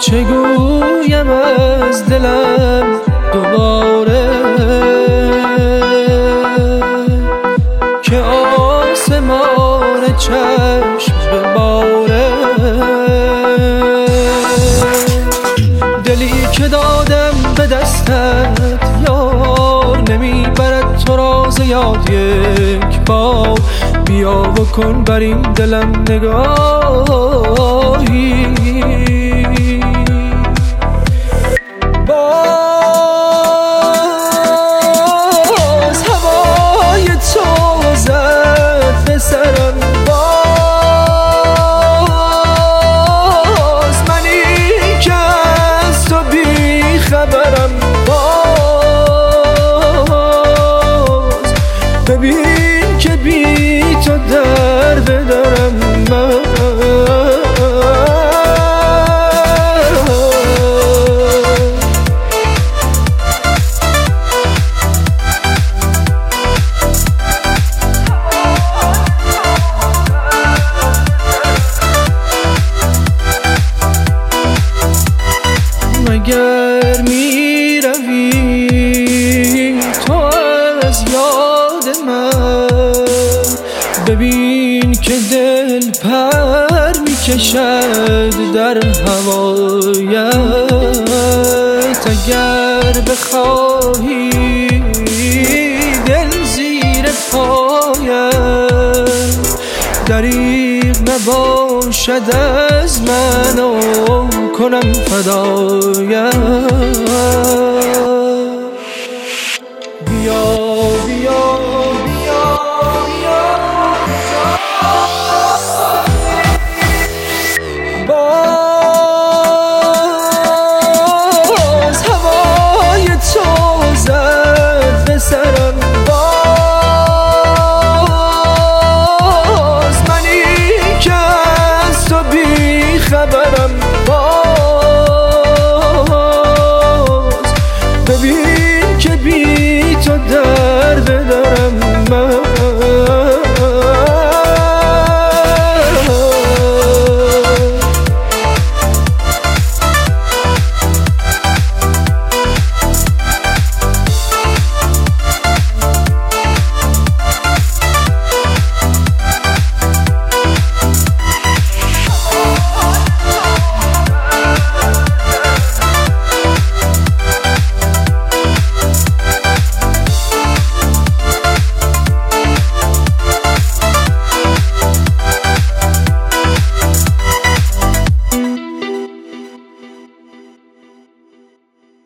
چه گویم از دلم دوباره که آسمان چشم بباره. دلی که دادم به دستت یار نمیبرد تو را ز یاد یک بار. بیا و کن بر این دلم نگاهی، باز هوای تو زد به سرم، باز منی که از تو بی خبرم، باز ببین که بی تو درد دارم من. مگر می روی تو از یاد من، ببین که دل پر می کشد در هوایت. اگر بخواهی دل زیر پایت، دریغ نباشد از من و کنم فدایت.